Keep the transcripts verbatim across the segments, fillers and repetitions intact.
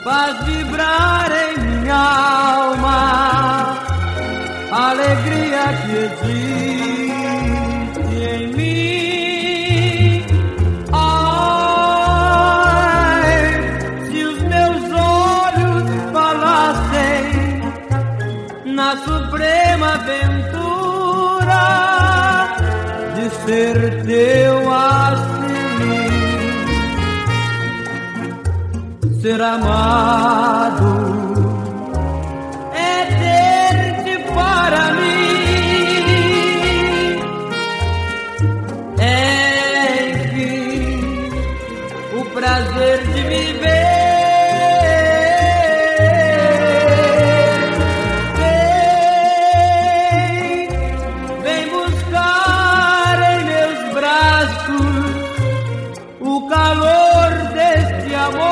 faz vibrar em minha alma a alegria que existe em mim. Ai, se os meus olhos falassem na suprema aventura de ser teu assim, ser amado é ter-te para mim, é enfim o prazer de viver. O calor deste amor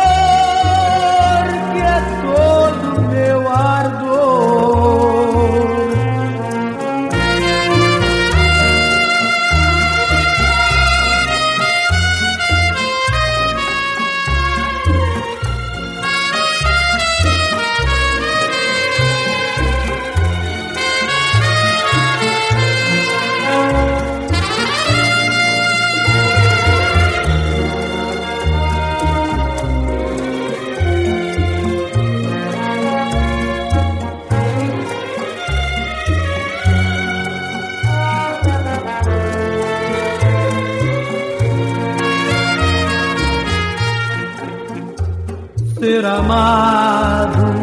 que é todo meu ardor. Ser amado